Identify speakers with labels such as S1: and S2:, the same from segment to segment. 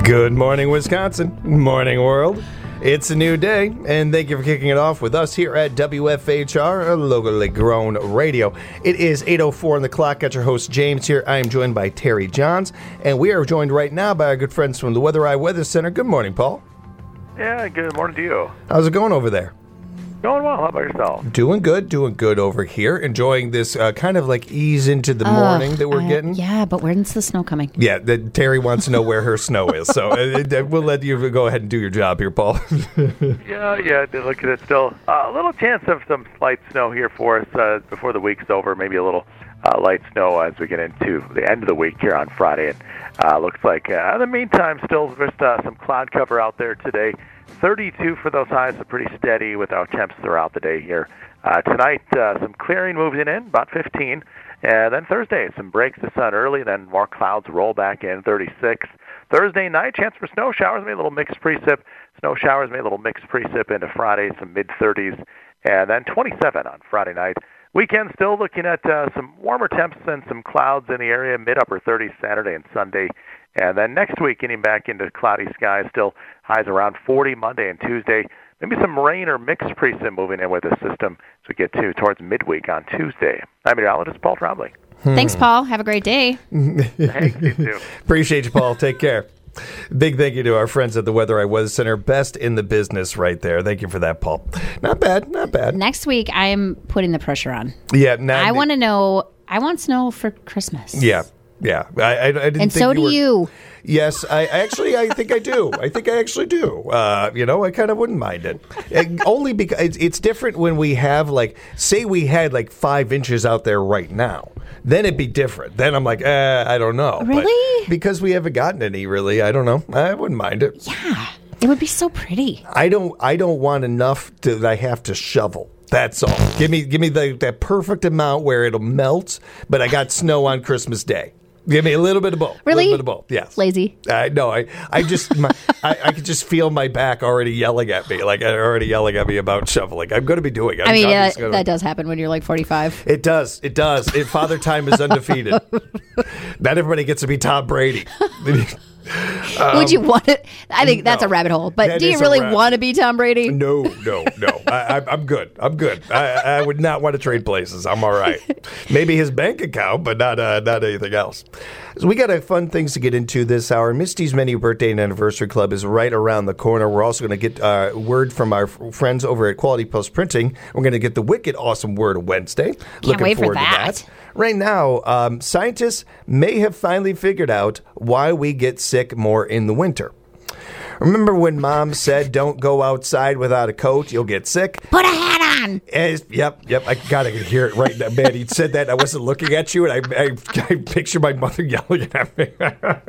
S1: Good morning, Wisconsin. Morning, world. It's a new day, and thank you for kicking it off with us here at WFHR, locally grown radio. It is 8:04 on the clock. Got your host, James, here. I am joined by Terry Johns, and we are joined right now by our good friends from the Weather Eye Weather Center. Good morning, Paul.
S2: Yeah, good morning to you.
S1: How's it going over there?
S2: Going well. How about yourself?
S1: Doing good over here. Enjoying this kind of like ease into the morning that we're getting.
S3: Yeah, but when's the snow coming?
S1: Yeah, Terry wants to know where her snow is, so we'll let you go ahead and do your job here, Paul.
S2: Yeah, look at it still. A little chance of some slight snow here for us before the week's over, maybe a little light snow as we get into the end of the week here on Friday. And looks like, in the meantime, still just some cloud cover out there today. 32 for those highs, so pretty steady with our temps throughout the day here. Tonight, some clearing moving in, about 15. And then Thursday, some breaks of sun early, then more clouds roll back in, 36. Thursday night, chance for snow showers, maybe a little mixed precip. Snow showers, maybe a little mixed precip into Friday, some mid-30s. And then 27 on Friday night. Weekend still looking at some warmer temps and some clouds in the area, mid-upper 30s Saturday and Sunday. And then next week, getting back into cloudy skies, still highs around 40 Monday and Tuesday. Maybe some rain or mixed precip moving in with the system as we get towards midweek on Tuesday. I'm meteorologist Paul Trombley.
S3: Thanks, Paul. Have a great day.
S2: Thanks, you too.
S1: Appreciate you, Paul. Take care. Big thank you to our friends at the Weather Eye Weather Center. Best in the business right there. Thank you for that, Paul. Not bad.
S3: Next week, I am putting the pressure on.
S1: Yeah.
S3: I want to know. I want snow for Christmas.
S1: Yeah. I didn't.
S3: And
S1: think
S3: so do you.
S1: Yes, I think I do. I actually do. I kind of wouldn't mind it. Only because it's different when we have, like, say we had like 5 inches out there right now. Then it'd be different. Then I'm like, I don't know.
S3: Really?
S1: But because we haven't gotten any, really, I don't know. I wouldn't mind it.
S3: Yeah, it would be so pretty.
S1: I don't want enough that I have to shovel. That's all. Give me that perfect amount where it'll melt, but I got snow on Christmas Day. Give me a little bit of both.
S3: Really?
S1: A little bit of both. Yes.
S3: Lazy.
S1: No, I just I could just feel my back already yelling at me, about shoveling. I'm going to be doing it.
S3: That does happen when you're like 45.
S1: It does. Father Time is undefeated. Not everybody gets to be Tom Brady.
S3: Would you want it? I think that's a rabbit hole. But do you really want to be Tom Brady?
S1: No. I'm good. I would not want to trade places. I'm all right. Maybe his bank account, but not anything else. So we got fun things to get into this hour. Misty's Menu Birthday and Anniversary Club is right around the corner. We're also going to get word from our friends over at Quality Post Printing. We're going to get the wicked awesome word of Wednesday.
S3: Can't wait for that.
S1: Right now, scientists may have finally figured out why we get sick more in the winter. Remember when Mom said, don't go outside without a coat, you'll get sick?
S3: Put a hat on!
S1: Yep. I got to hear it right now. Man, he said that. I wasn't looking at you, and I picture my mother yelling at me.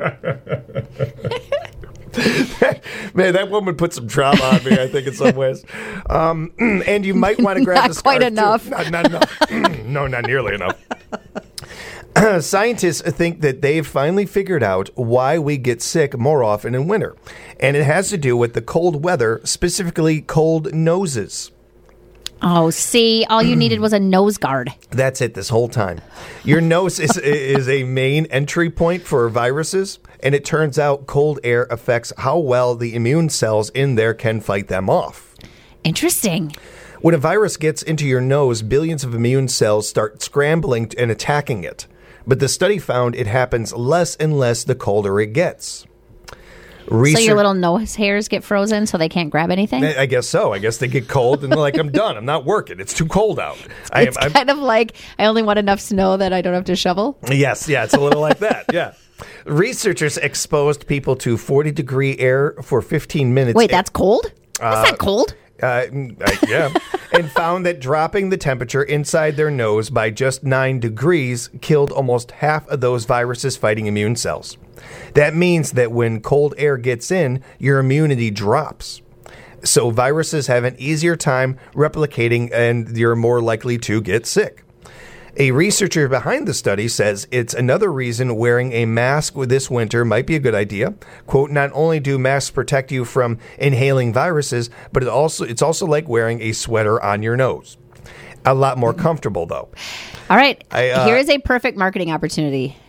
S1: Man, that woman put some trauma on me, I think, in some ways. And you might want to grab the scarf,
S3: quite enough.
S1: Too. Not enough. No, not nearly enough. Scientists think that they've finally figured out why we get sick more often in winter. And it has to do with the cold weather, specifically cold noses.
S3: Oh, see, all you needed was a nose guard.
S1: That's it this whole time. Your nose is a main entry point for viruses, and it turns out cold air affects how well the immune cells in there can fight them off.
S3: Interesting.
S1: When a virus gets into your nose, billions of immune cells start scrambling and attacking it. But the study found it happens less and less the colder it gets.
S3: So your little nose hairs get frozen so they can't grab anything?
S1: I guess so. I guess they get cold and they're like, I'm done. I'm not working. It's too cold out.
S3: It's kind of like I only want enough snow that I don't have to shovel.
S1: Yes. Yeah, it's a little like that. Yeah. Researchers exposed people to 40-degree air for 15 minutes.
S3: Wait, that's cold? That's not cold.
S1: Yeah. And found that dropping the temperature inside their nose by just 9 degrees killed almost half of those viruses fighting immune cells. That means that when cold air gets in, your immunity drops. So viruses have an easier time replicating and you're more likely to get sick. A researcher behind the study says it's another reason wearing a mask this winter might be a good idea. Quote, not only do masks protect you from inhaling viruses, but it's also like wearing a sweater on your nose. A lot more comfortable, though.
S3: All right. Here is a perfect marketing opportunity.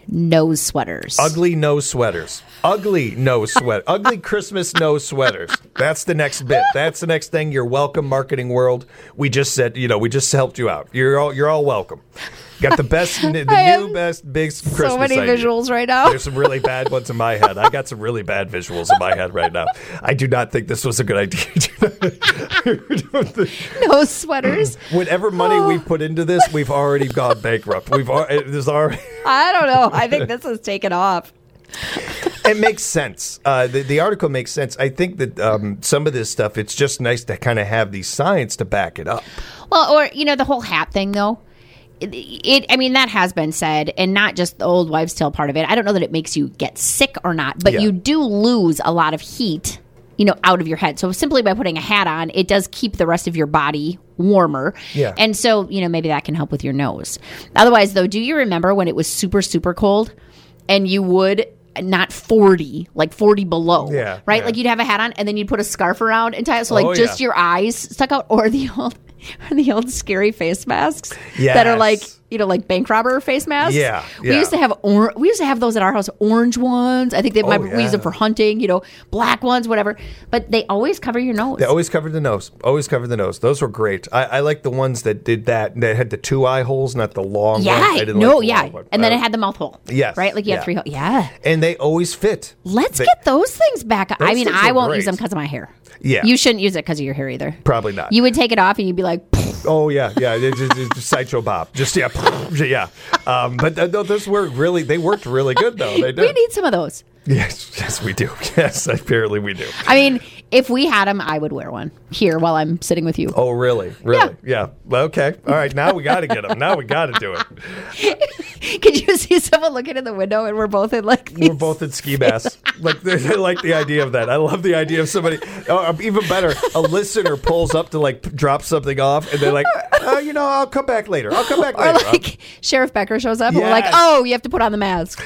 S3: nose sweaters.
S1: Ugly nose sweaters. Ugly nose sweat. Ugly Christmas nose sweaters. That's the next bit. That's the next thing. You're welcome, marketing world. We just said, we just helped you out. You're all welcome. Got the best, the new best big Christmas
S3: so many
S1: idea.
S3: visuals right now.
S1: There's some really bad ones in my head. I got some really bad visuals in my head right now. I do not think this was a good idea.
S3: Nose sweaters.
S1: Whatever money we put into this, we've already gone bankrupt. There's already.
S3: I don't know. I think this is taken off.
S1: It makes sense. The article makes sense. I think that some of this stuff, it's just nice to kind of have these science to back it up.
S3: Well, or, the whole hat thing, though. That has been said, and not just the old wives' tale part of it. I don't know that it makes you get sick or not, but you do lose a lot of heat, out of your head. So simply by putting a hat on, it does keep the rest of your body warmer. Yeah. And so, maybe that can help with your nose. Otherwise, though, do you remember when it was super, super cold and you would not 40, like 40 below, right? Yeah. Like you'd have a hat on and then you'd put a scarf around and tie it so just your eyes stuck out, or the old scary face masks that are like, like bank robber face masks. Yeah. We used to have those at our house, orange ones. I think we use them for hunting, black ones, whatever. But they always cover your nose.
S1: They always covered the nose. Always covered the nose. Those were great. I like the ones that did that had the 2 eye holes, not the long one.
S3: And then it had the mouth hole.
S1: Yes.
S3: Right? Like you had 3 holes. Yeah.
S1: And they always fit.
S3: Let's get those things back. I won't use them because of my hair.
S1: Yeah.
S3: You shouldn't use it because of your hair either.
S1: Probably not.
S3: You would take it off and you'd be like,
S1: oh, yeah. It's just Sideshow Bob. Just, yeah. But those worked really good, though. They did.
S3: We need some of those.
S1: Yes, we do. Yes, apparently we do.
S3: If we had them, I would wear one here while I'm sitting with you.
S1: Oh, really? Yeah. Well, okay. All right. Now we got to get them. Now we got to do it.
S3: Could you see someone looking in the window and we're both in
S1: we're both in ski masks. Like the idea of that. I love the idea of somebody. Even better, a listener pulls up to drop something off, and they're like, I'll come back later.
S3: Or like Sheriff Becker shows up, and we're like, oh, you have to put on the mask.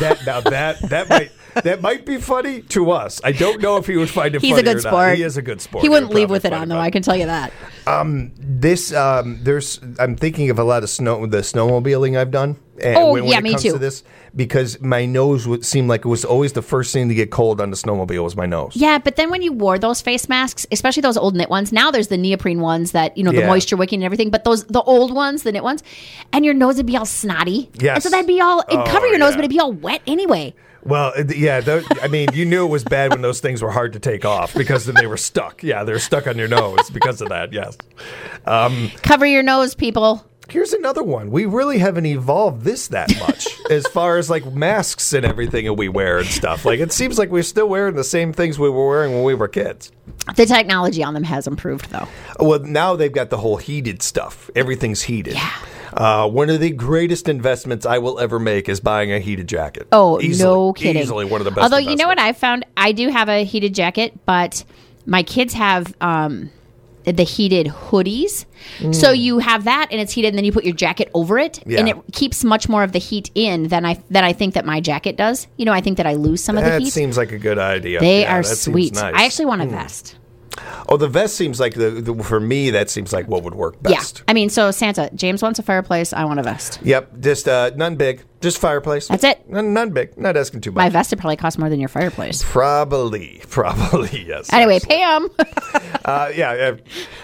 S1: That might be funny to us. I don't know if he would find it funny or not.
S3: He's a good sport.
S1: He is a good sport.
S3: He wouldn't leave with it on, though. I can tell you that.
S1: I'm thinking of a lot of the snowmobiling I've done. When it comes to this, because my nose would seem like it was always the first thing to get cold on the snowmobile was my nose.
S3: Yeah, but then when you wore those face masks, especially those old knit ones, now there's the neoprene ones that, the moisture wicking and everything, but the old ones, the knit ones, and your nose would be all snotty.
S1: Yes.
S3: And so that'd be it'd cover your nose, but it'd be all wet anyway.
S1: Well, you knew it was bad when those things were hard to take off because then they were stuck. Yeah, they're stuck on your nose because of that, yes.
S3: Cover your nose, people.
S1: Here's another one. We really haven't evolved that much as far as masks and everything that we wear and stuff. It seems like we're still wearing the same things we were wearing when we were kids.
S3: The technology on them has improved, though.
S1: Well, now they've got the whole heated stuff. Everything's heated. Yeah. One of the greatest investments I will ever make is buying a heated jacket.
S3: Oh, no kidding.
S1: Easily one of the best
S3: Although,
S1: investments.
S3: you know what I found? I do have a heated jacket, but my kids have the heated hoodies. So you have that and it's heated, and then you put your jacket over it, and it keeps much more of the heat in than I think that my jacket does. I think that I lose some of the heat.
S1: That seems like a good idea.
S3: They are sweet. Nice. I actually want a vest.
S1: Oh, the vest seems like for me, that seems like what would work best.
S3: Yeah. So Santa, James wants a fireplace. I want a vest.
S1: Yep. Just none big. Just fireplace.
S3: That's it.
S1: None big. Not asking too much.
S3: My vest would probably cost more than your fireplace.
S1: Probably, yes.
S3: Anyway, Pam.
S1: Yeah.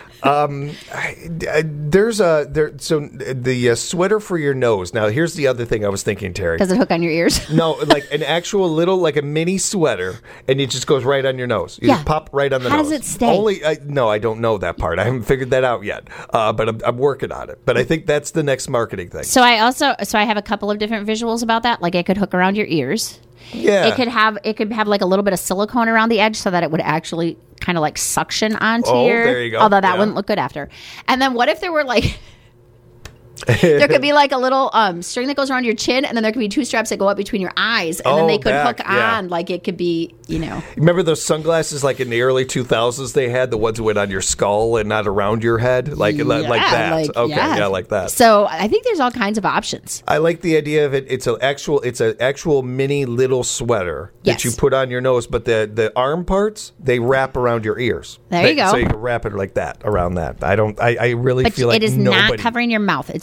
S1: There's the sweater for your nose. Now, here's the other thing I was thinking, Terry.
S3: Does it hook on your ears?
S1: No, like an actual little, a mini sweater, and it just goes right on your nose. You just pop right on the nose.
S3: How does it stay?
S1: No, I don't know that part. I haven't figured that out yet, but I'm working on it. But I think that's the next marketing thing.
S3: So I have a couple of different visuals about that. Like it could hook around your ears.
S1: Yeah.
S3: It could have like a little bit of silicone around the edge so that it would actually kind of suction onto
S1: there you go.
S3: Although that wouldn't look good after. And then what if there were there could be a little string that goes around your chin, and then there could be 2 straps that go up between your eyes, and then they could hook on. It could be,
S1: Remember those sunglasses in the early 2000s they had? The ones that went on your skull and not around your head? Like that. Like that.
S3: So I think there's all kinds of options.
S1: I like the idea of it. It's an actual mini little sweater that you put on your nose, but the arm parts, they wrap around your ears.
S3: There you go.
S1: So you can wrap it like that, around that. I really feel like
S3: it is not covering your mouth. It's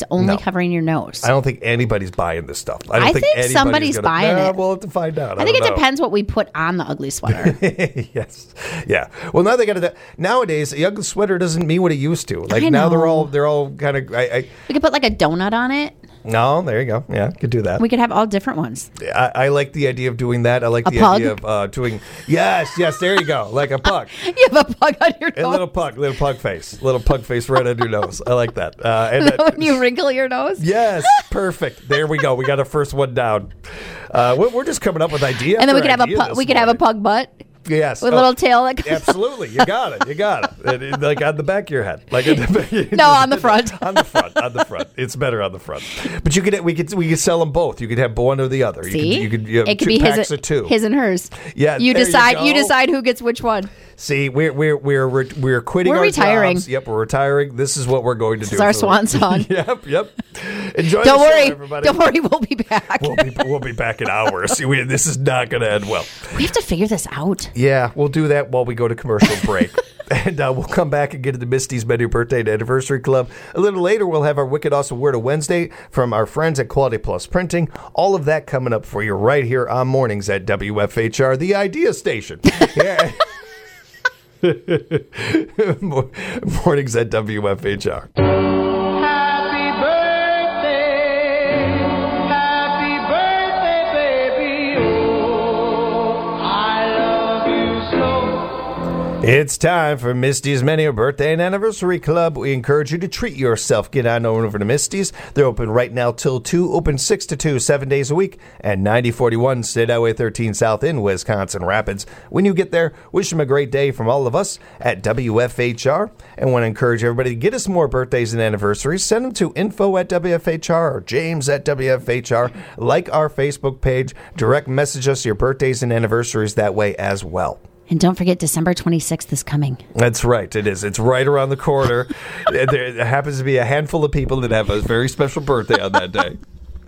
S3: only covering your nose.
S1: I don't think anybody's buying this stuff. I don't think anybody's
S3: somebody's buying it.
S1: We'll have to find out.
S3: I think it depends what we put on the ugly sweater.
S1: Yes. Yeah. Well, now they got to. Nowadays, the ugly sweater doesn't mean what it used to. Like now they're all kind of.
S3: We could put like a donut on it.
S1: No, there you go. Yeah, could do that.
S3: We could have all different ones.
S1: I like the idea of doing that. I like the
S3: pug?
S1: idea of doing. Yes, there you go. Like a pug.
S3: You have a pug on your nose.
S1: A little pug face right on your nose. I like that. And
S3: when you wrinkle your nose.
S1: Yes, perfect. There we go. We got our first one down. We're just coming up with ideas.
S3: And then we could have a pug butt.
S1: Yes,
S3: with a little tail. That comes
S1: absolutely, you got it. Like on the back of your head, like
S3: on the front.
S1: on the front. It's better on the front. But we could sell them both. You could have one or the other.
S3: See,
S1: you could
S3: it could be
S1: packs of two.
S3: His and hers.
S1: Yeah,
S3: you decide. You decide who gets which one.
S1: See, we're quitting. We're
S3: retiring.
S1: Jobs. Yep, we're retiring. This is what we're going to do.
S3: This is our swan song.
S1: Yep. Enjoy.
S3: Don't worry,
S1: show, everybody.
S3: Don't worry. We'll be back.
S1: We'll be back in hours. This is not going to end well.
S3: We have to figure this out.
S1: Yeah, we'll do that while we go to commercial break. And we'll come back and get to the Misty's Menu Birthday and Anniversary Club. A little later, we'll have our Wicked Awesome Word of Wednesday from our friends at Quality Plus Printing. All of that coming up for you right here on Mornings at WFHR, the Idea Station. Yeah. Mornings at WFHR. It's time for Misty's Menu Birthday and Anniversary Club. We encourage you to treat yourself. Get on over to Misty's. They're open right now till 2, open 6 to 2, 7 days a week, at 9041 State Highway 13 South in Wisconsin Rapids. When you get there, wish them a great day from all of us at WFHR. And want to encourage everybody to get us more birthdays and anniversaries. Send them to info@WFHR or James@WFHR. Like our Facebook page. Direct message us your birthdays and anniversaries that way as well.
S3: And don't forget, December 26th is coming.
S1: That's right. It is. It's right around the corner. There happens to be a handful of people that have a very special birthday on that day.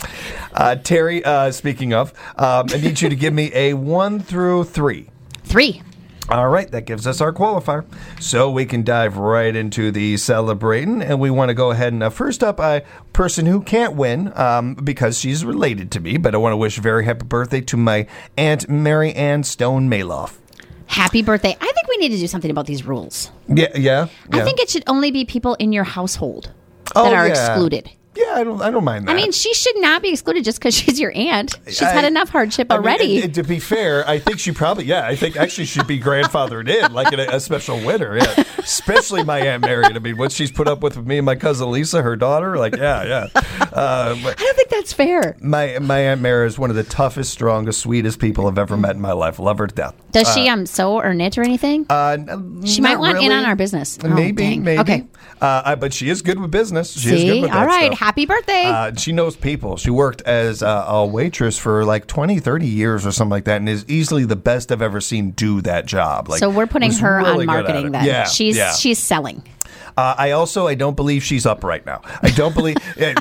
S1: Terry, speaking of, I need you to give me a 1 through 3.
S3: 3.
S1: All right. That gives us our qualifier. So we can dive right into the celebrating. And we want to go ahead and first up, a person who can't win because she's related to me. But I want to wish a very happy birthday to my Aunt Mary Ann Stone Maloff.
S3: Happy birthday. I think we need to do something about these rules.
S1: Yeah.
S3: I think it should only be people in your household that are excluded.
S1: Yeah, I don't mind that.
S3: I mean, she should not be excluded just because she's your aunt. She's had enough hardship already.
S1: To be fair, I think she probably, I think actually she'd be grandfathered in, like a special winner. Yeah, especially my Aunt Mary. I mean, what she's put up with me and my cousin Lisa, her daughter, yeah.
S3: I don't think that's fair.
S1: My Aunt Mary is one of the toughest, strongest, sweetest people I've ever met in my life. Love her to death.
S3: Does she sew or knit or anything? She might want in on our business.
S1: Maybe.
S3: Okay.
S1: But she is good with business. She is
S3: See?
S1: good with that
S3: All right.
S1: stuff.
S3: Happy birthday.
S1: She knows people. She worked as a waitress for like 20, 30 years or something like that, and is easily the best I've ever seen do that job.
S3: So we're putting her
S1: really
S3: on marketing then.
S1: Yeah,
S3: she's selling.
S1: I don't believe she's up right now. I don't believe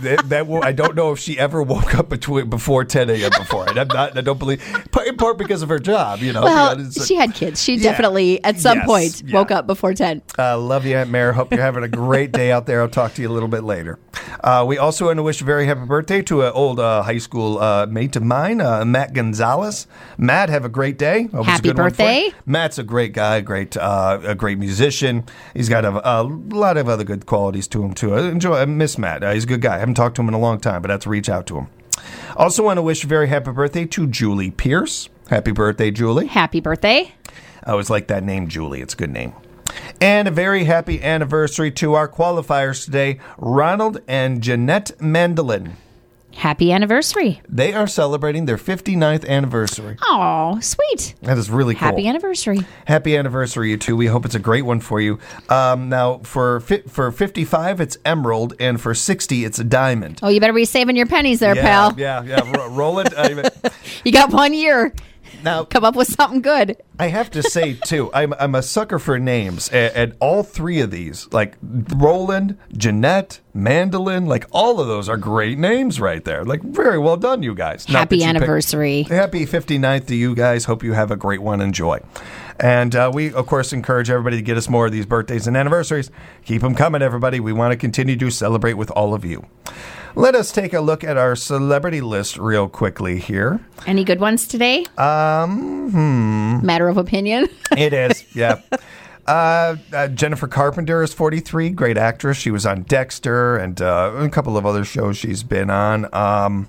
S1: I don't know if she ever woke up before 10 a.m. before. I don't believe, in part because of her job.
S3: Well, she had kids. She definitely at some point woke up before 10.
S1: Love you, Aunt Mary. Hope you're having a great day out there. I'll talk to you a little bit later. We also want to wish a very happy birthday to an old high school mate of mine, Matt Gonzalez. Matt, have a great day. Hope
S3: happy birthday.
S1: Matt's a great guy, a great musician. He's got a lot of other good qualities to him too. I miss Matt. He's a good guy. I haven't talked to him in a long time, but I have to reach out to him. Also want to wish a very happy birthday to Julie Pierce. Happy birthday, Julie.
S3: Happy birthday.
S1: I always like that name, Julie. It's a good name. And a very happy anniversary to our qualifiers today, Ronald and Jeanette Mandolin.
S3: Happy anniversary.
S1: They are celebrating their 59th anniversary.
S3: Oh, sweet.
S1: That is really cool.
S3: Happy anniversary.
S1: Happy anniversary, you two. We hope it's a great one for you. Now, for 55, it's emerald, and for 60, it's a diamond.
S3: Oh, you better be saving your pennies there, pal.
S1: Yeah. Roll it.
S3: You got 1 year.
S1: Now,
S3: come up with something good.
S1: I have to say, too, I'm a sucker for names. And all three of these, like Roland, Jeanette, Mandolin, like all of those are great names right there. Like, very well done, you guys.
S3: Happy anniversary.
S1: Happy 59th to you guys. Hope you have a great one. Enjoy. And we, of course, encourage everybody to get us more of these birthdays and anniversaries. Keep them coming, everybody. We want to continue to celebrate with all of you. Let us take a look at our celebrity list real quickly here.
S3: Any good ones today? Matter of opinion.
S1: It is, yeah. Jennifer Carpenter is 43, great actress. She was on Dexter and a couple of other shows she's been on.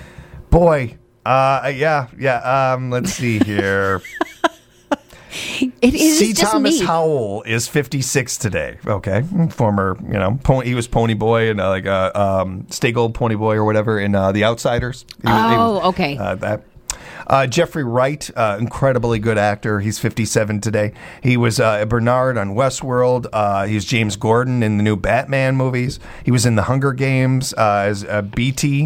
S1: Let's see here.
S3: It is
S1: C.
S3: just
S1: Thomas
S3: me.
S1: Howell is 56 today. Okay, former, he was Pony Boy and Stay Gold Pony Boy or whatever in The Outsiders.
S3: Okay.
S1: Jeffrey Wright, incredibly good actor. He's 57 today. He was Bernard on Westworld. He was James Gordon in the new Batman movies. He was in The Hunger Games as BT,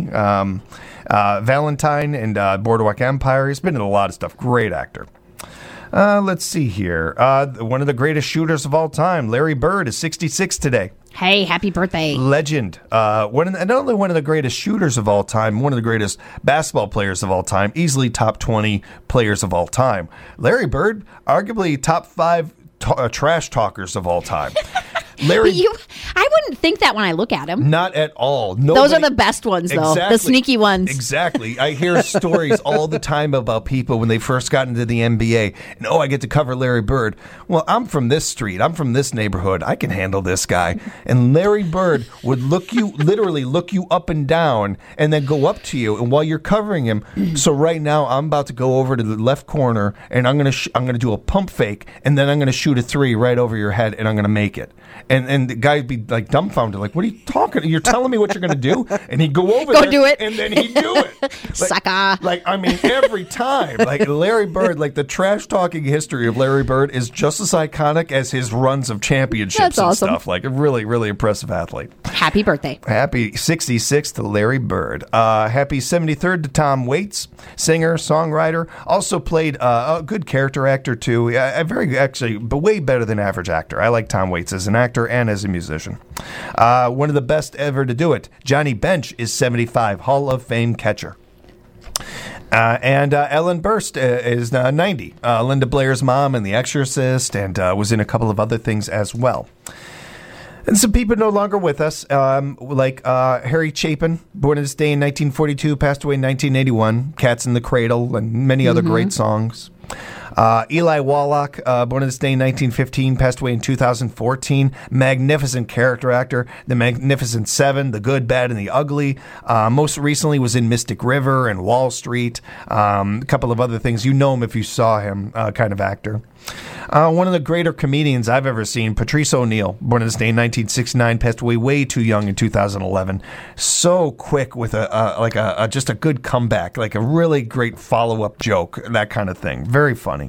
S1: Valentine, and Boardwalk Empire. He's been in a lot of stuff. Great actor. Let's see here. One of the greatest shooters of all time, Larry Bird, is 66 today.
S3: Hey, happy birthday.
S1: Legend. Not only one of the greatest shooters of all time, one of the greatest basketball players of all time, easily top 20 players of all time. Larry Bird, arguably top 5 trash talkers of all time. Larry,
S3: I wouldn't think that when I look at him.
S1: Not at all.
S3: Those are the best ones, though.
S1: Exactly.
S3: The sneaky ones.
S1: Exactly. I hear stories all the time about people when they first got into the NBA. And, I get to cover Larry Bird. Well, I'm from this street. I'm from this neighborhood. I can handle this guy. And Larry Bird would literally look you up and down and then go up to you. And while you're covering him, so right now I'm about to go over to the left corner and I'm going to do a pump fake and then I'm going to shoot a 3 right over your head and I'm going to make it. And the guy'd be like dumbfounded, like, what are you talking? You're telling me what you're going to do? And he'd go over there.
S3: Do it.
S1: And then he'd do it.
S3: Sucker.
S1: Every time. Like, Larry Bird, the trash talking history of Larry Bird is just as iconic as his runs of championships.
S3: That's awesome.
S1: Stuff. Like, a really, really impressive athlete.
S3: Happy birthday.
S1: Happy 66 to Larry Bird. Happy 73rd to Tom Waits, singer, songwriter. Also played a good character actor, too. But way better than average actor. I like Tom Waits as an actor and as a musician. One of the best ever to do it. Johnny Bench is 75, Hall of Fame catcher. And Ellen Burst is 90. Linda Blair's mom in The Exorcist, and was in a couple of other things as well. And some people no longer with us, like Harry Chapin, born this day in 1942, passed away in 1981. Cats in the Cradle, and many other great songs. Eli Wallach, born this day in 1915, passed away in 2014. Magnificent character actor, The Magnificent Seven, The Good, Bad, and the Ugly. Most recently was in Mystic River and Wall Street. A couple of other things. You know him if you saw him, kind of actor. One of the greater comedians I've ever seen, Patrice O'Neal, born this day in 1969, passed away way too young in 2011. So quick with just a good comeback, like a really great follow-up joke, that kind of thing. Very funny.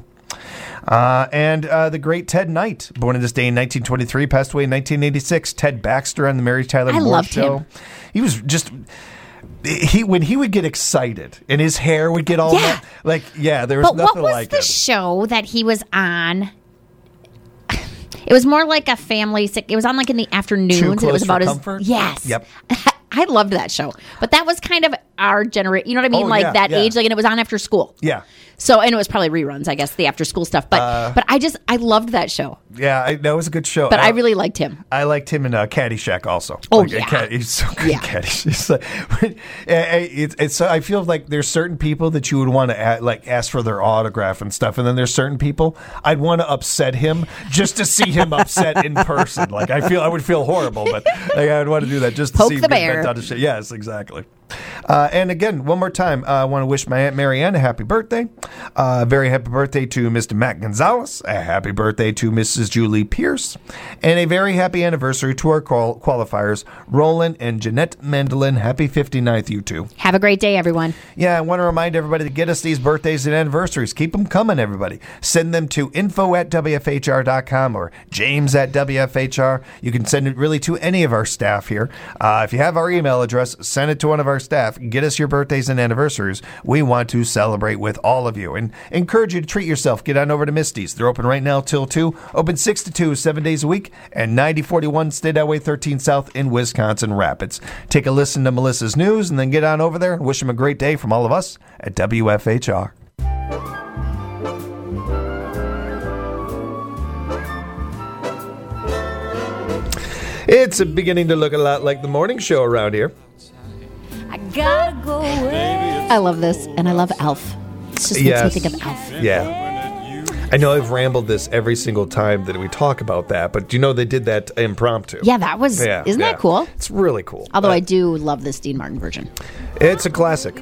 S1: And the great Ted Knight, born this day in 1923, passed away in 1986. Ted Baxter on the Mary Tyler Moore Show.
S3: Him.
S1: He was just... when he would get excited and his hair would get all that, there was nothing like it.
S3: What was the show that he was on? It was more like a family. It was on in the afternoons.
S1: Too Close
S3: it was about
S1: for Comfort?
S3: Yes.
S1: Yep.
S3: I loved that show, but that was kind of our generation. You know what I mean? That age, and it was on after school.
S1: Yeah.
S3: So, and it was probably reruns, I guess, the after school stuff. But I loved that show.
S1: Yeah, that was a good show.
S3: But I really liked him.
S1: I liked him in Caddyshack also.
S3: Oh, yeah.
S1: He's so good in Caddyshack. I feel like there's certain people that you would want to ask for their autograph and stuff. And then there's certain people I'd want to upset him just to see him upset in person. I would feel horrible, but I would want to do that just to
S3: Poke
S1: see
S3: the bear.
S1: Yes, exactly. And again, one more time, I want to wish my Aunt Marianne a happy birthday. Very happy birthday to Mr. Matt Gonzalez. A happy birthday to Mrs. Julie Pierce. And a very happy anniversary to our qualifiers, Roland and Jeanette Mandolin. Happy 59th, you two.
S3: Have a great day, everyone.
S1: Yeah, I want to remind everybody to get us these birthdays and anniversaries. Keep them coming, everybody. Send them to info@WFHR.com or James@WFHR. You can send it really to any of our staff here. If you have our email address, send it to one of our staff. Get us your birthdays and anniversaries. We want to celebrate with all of you and encourage you to treat yourself. Get on over to Misty's. They're open right now till 2. Open 6 to 2, 7 days a week, and 9041 State Highway 13 South in Wisconsin Rapids. Take a listen to Melissa's news and then get on over there and wish them a great day from all of us at WFHR. It's beginning to look a lot like the morning show around here.
S3: I gotta go away. I love this, and I love Elf. It just makes me think of Elf.
S1: Yeah. I know I've rambled this every single time that we talk about that, but you know they did that impromptu.
S3: Yeah, that was... Isn't that cool?
S1: It's really cool.
S3: Although I do love this Dean Martin version.
S1: It's a classic.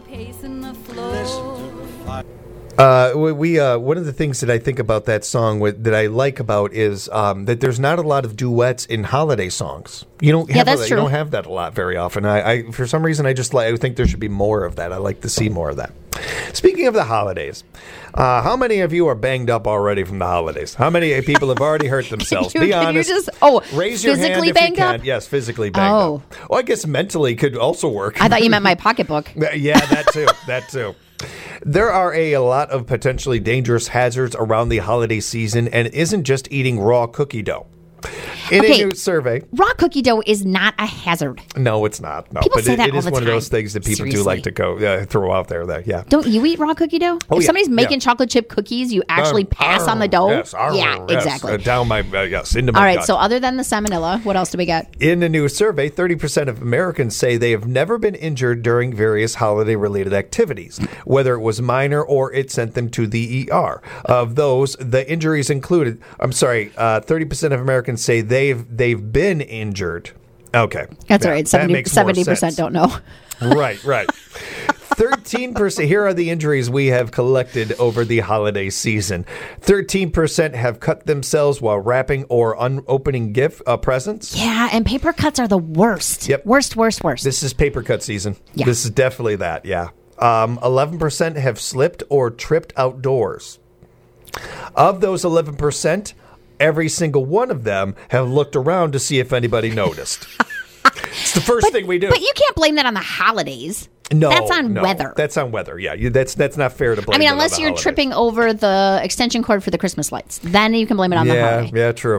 S1: One of the things that I think about that song that I like about is that there's not a lot of duets in holiday songs. You don't have
S3: that's true.
S1: You don't have that a lot very often. I for some reason I think there should be more of that. I like to see more of that. Speaking of the holidays, how many of you are banged up already from the holidays? How many people have already hurt themselves? Be honest.
S3: Raise
S1: your hand
S3: physically
S1: if
S3: banged
S1: you can.
S3: up?
S1: Yes, physically banged up. Well, I guess mentally could also work.
S3: I thought you meant my pocketbook.
S1: Yeah, that too. That too. There are a lot of potentially dangerous hazards around the holiday season, and it isn't just eating raw cookie dough. In a new survey,
S3: raw cookie dough is not a hazard.
S1: No, it's not. No,
S3: people
S1: but
S3: say that
S1: it
S3: all
S1: is
S3: the
S1: one
S3: time.
S1: of those things that people do like to go throw out there.
S3: Don't you eat raw cookie dough? If somebody's making chocolate chip cookies, you actually pass on the dough.
S1: Yes,
S3: exactly.
S1: Down my into my.
S3: All right.
S1: gut.
S3: So other than the salmonella, what else do we got?
S1: In a new survey, 30% of Americans say they have never been injured during various holiday-related activities, whether it was minor or it sent them to the ER. Of those, the injuries included. 30% of Americans say they've been injured. Okay,
S3: that's all right. 70% don't know.
S1: Right. 13%. Here are the injuries we have collected over the holiday season. 13% have cut themselves while wrapping or opening gift presents.
S3: Yeah, and paper cuts are the worst.
S1: Yep.
S3: Worst.
S1: This is paper cut season.
S3: Yeah.
S1: This is definitely that. Yeah. 11% have slipped or tripped outdoors. Of those 11%, every single one of them have looked around to see if anybody noticed. It's the first thing we do.
S3: But you can't blame that on the holidays.
S1: No,
S3: that's on weather.
S1: That's on weather. Yeah, that's not fair to blame.
S3: I mean, unless you're tripping over the extension cord for the Christmas lights, then you can blame it on the holiday.
S1: Yeah, true.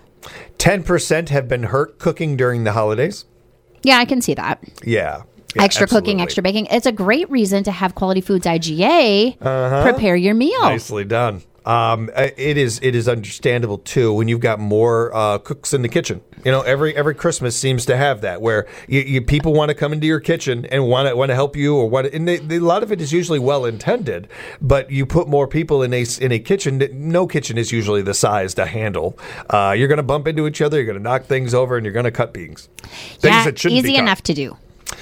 S1: 10% have been hurt cooking during the holidays.
S3: Yeah, I can see that.
S1: Yeah,
S3: extra
S1: absolutely.
S3: Cooking, extra baking. It's a great reason to have Quality Foods IGA prepare your meal.
S1: Nicely done. It is understandable too when you've got more cooks in the kitchen. You know, every Christmas seems to have that where you people want to come into your kitchen and want to help you or a lot of it is usually well intended, but you put more people in a kitchen. No kitchen is usually the size to handle. You're going to bump into each other. You're going to knock things over, and you're going to cut things. Things that shouldn't be
S3: easy
S1: cut.
S3: enough to do.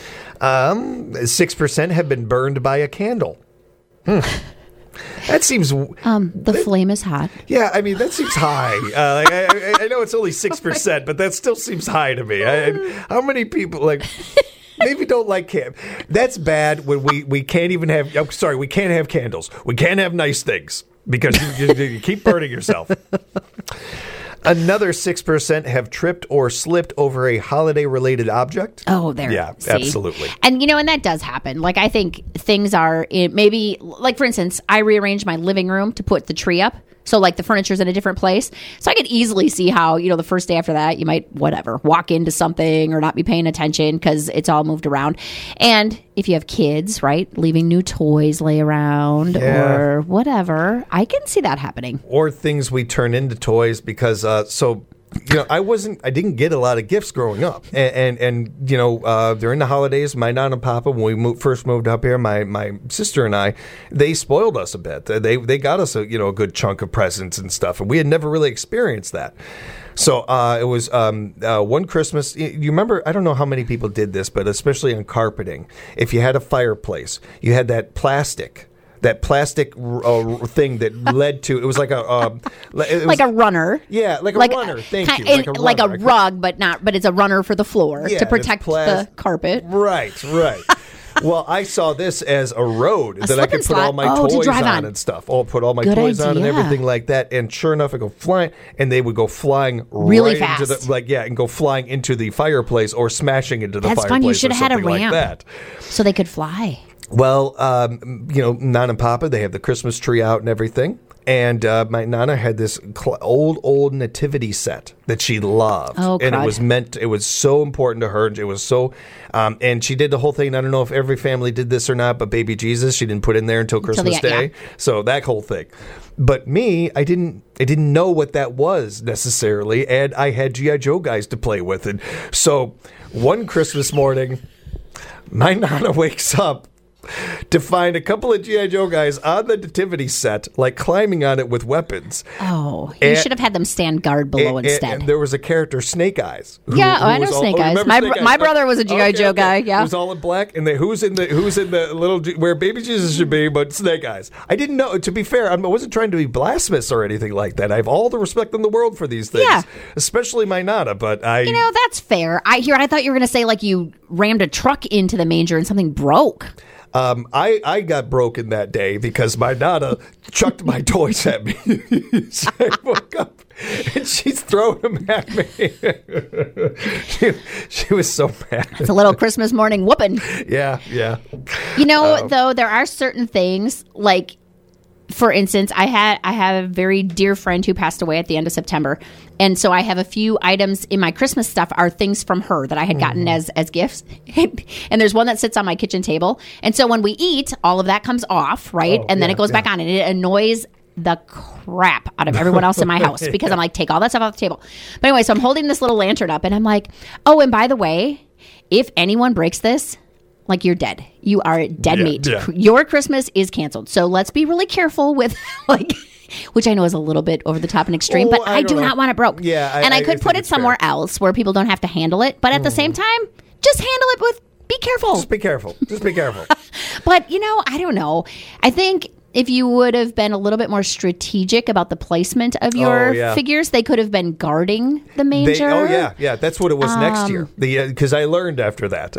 S1: 6% have been burned by a candle. That seems...
S3: the flame is hot.
S1: Yeah, I mean, that seems high. I know it's only 6%, but that still seems high to me. How many people, maybe don't like camp? That's bad when we can't even have... I'm sorry, we can't have candles. We can't have nice things because you keep burning yourself. Another 6% have tripped or slipped over a holiday-related object.
S3: Oh, there.
S1: Yeah,
S3: See?
S1: absolutely.
S3: And, and that does happen. I think things are maybe, for instance, I rearranged my living room to put the tree up. So, the furniture's in a different place. So I could easily see how, the first day after that, you might, walk into something or not be paying attention because it's all moved around. And if you have kids, right, leaving new toys lay around or whatever, I can see that happening.
S1: Or things we turn into toys because, I didn't get a lot of gifts growing up. And during the holidays, my Nana and Papa, when we first moved up here, my sister and I, they spoiled us a bit. They got us a good chunk of presents and stuff, and we had never really experienced that. So it was one Christmas. You remember, I don't know how many people did this, but especially on carpeting, if you had a fireplace, you had that plastic thing that led to, it was like a
S3: runner.
S1: Yeah, like a runner. Thank you.
S3: Like a rug, but it's a runner for the floor to protect the carpet.
S1: Right. Well, I saw this as a road that I could put all my toys on and stuff. Put all my toys on and everything like that. And sure enough, it go flying, and they would go flying
S3: really
S1: right
S3: fast.
S1: into and go flying into the fireplace or smashing into the fireplace.
S3: That's fun. You should have had a ramp
S1: like that.
S3: so they could fly.
S1: Well, Nana and Papa, they have the Christmas tree out and everything. And my Nana had this old nativity set that she loved.
S3: Oh,
S1: and
S3: crud.
S1: it was so important to her. It was so, and she did the whole thing. I don't know if every family did this or not, but baby Jesus, she didn't put in there until Christmas Day. Yeah. So that whole thing. But me, I didn't know what that was necessarily. And I had G.I. Joe guys to play with. And so one Christmas morning, my Nana wakes up to find a couple of G.I. Joe guys on the nativity set, like climbing on it with weapons.
S3: Oh, you should have had them stand guard below instead.
S1: And there was a character, Snake Eyes.
S3: I know Snake Eyes. My brother was a G.I. Joe guy. Yeah,
S1: he was all in black. And who's in the little where baby Jesus should be, but Snake Eyes. I didn't know. To be fair, I wasn't trying to be blasphemous or anything like that. I have all the respect in the world for these things, especially my Nana. But
S3: that's fair. I thought you were going to say like you rammed a truck into the manger and something broke.
S1: I got broken that day because my Nana chucked my toys at me. So I woke up and she's throwing them at me. she was so mad.
S3: It's a little Christmas morning whooping.
S1: Yeah.
S3: Though there are certain things like, for instance, I have a very dear friend who passed away at the end of September. And so I have a few items in my Christmas stuff are things from her that I had gotten as gifts. And there's one that sits on my kitchen table. And so when we eat, all of that comes off, right? And then it goes back on and it annoys the crap out of everyone else in my house because I'm like, take all that stuff off the table. But anyway, so I'm holding this little lantern up and I'm like, oh, and by the way, if anyone breaks this, like you're dead. You are dead meat. Yeah. Your Christmas is canceled. So let's be really careful with which I know is a little bit over the top and extreme, but I do not want it broke.
S1: Yeah,
S3: I could put it somewhere else where people don't have to handle it. But at the same time, just handle it with, be careful.
S1: Just be careful.
S3: But, I don't know. I think if you would have been a little bit more strategic about the placement of your figures, they could have been guarding the manger.
S1: That's what it was next year. Because I learned after that.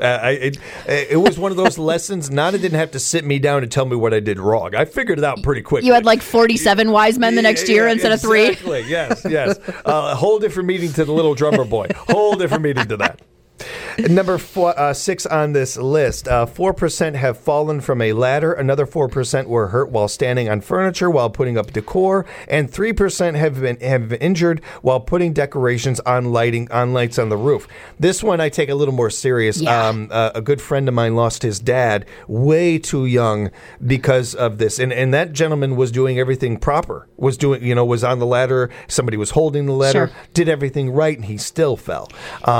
S1: It was one of those lessons. Nana didn't have to sit me down and tell me what I did wrong. I figured it out pretty quickly.
S3: You had like 47 wise men the next year instead of 3.
S1: Exactly. Yes. A whole different meeting to the little drummer boy. Whole different meeting to that. Number 6 on this list, 4% have fallen from a ladder, another 4% were hurt while standing on furniture while putting up decor, and 3% have been injured while putting decorations on lights on the roof. This one I take a little more serious. Yeah. A good friend of mine lost his dad way too young because of this, and that gentleman was doing everything proper, was on the ladder, somebody was holding the ladder, did everything right, and he still fell.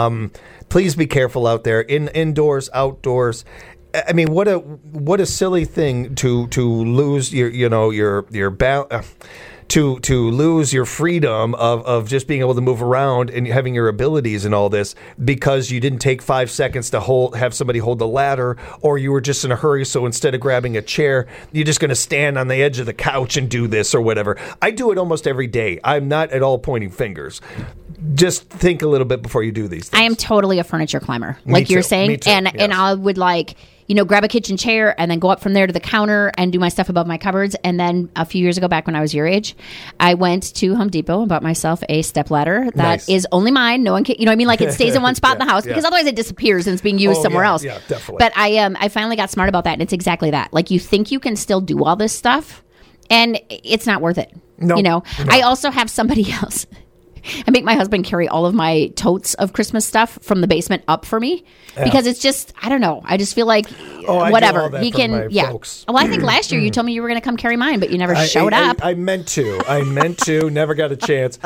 S1: Please be careful out there, indoors, outdoors. I mean, what a silly thing to lose your balance. To lose your freedom of just being able to move around and having your abilities and all this because you didn't take 5 seconds to have somebody hold the ladder, or you were just in a hurry, so instead of grabbing a chair, you're just going to stand on the edge of the couch and do this or whatever. I do it almost every day. I'm not at all pointing fingers. Just think a little bit before you do these things.
S3: I am totally a furniture climber, like you're saying.
S1: Me too.
S3: And I would grab a kitchen chair and then go up from there to the counter and do my stuff above my cupboards. And then a few years ago, back when I was your age, I went to Home Depot and bought myself a stepladder that is only mine. No one can, it stays in one spot in the house because otherwise it disappears and it's being used somewhere else.
S1: Yeah, definitely.
S3: But I finally got smart about that, and it's exactly that. Like, you think you can still do all this stuff, and it's not worth it.
S1: No.
S3: I also have somebody else. I make my husband carry all of my totes of Christmas stuff from the basement up for me because it's just, I don't know. I just feel like whatever.
S1: I do all that
S3: he can,
S1: folks.
S3: Well, I think last year you told me you were going to come carry mine, but you never showed up.
S1: I meant to. Never got a chance.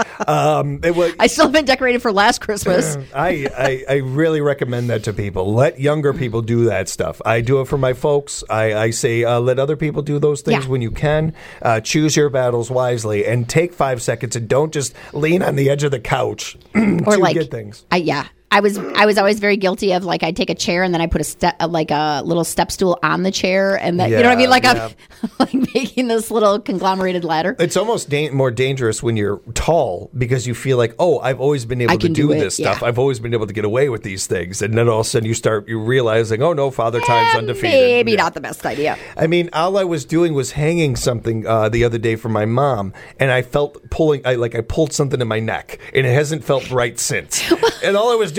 S3: I still haven't decorated for last Christmas.
S1: I really recommend that to people. Let younger people do that stuff. I do it for my folks. I say let other people do those things when you can. Choose your battles wisely and take 5 seconds and don't just lean on the edge of the couch
S3: or
S1: to get things.
S3: I was always very guilty of, like, I'd take a chair and then I put a little step stool on the chair, and that, you know what I mean? Like, I'm like making this little conglomerated ladder.
S1: It's almost more dangerous when you're tall because you feel like, I've always been able to do this stuff. I've always been able to get away with these things. And then all of a sudden you're realizing, oh no, Father Time's undefeated.
S3: Maybe not the best idea.
S1: I mean, all I was doing was hanging something the other day for my mom, and I felt I pulled something in my neck, and it hasn't felt right since. And all I was doing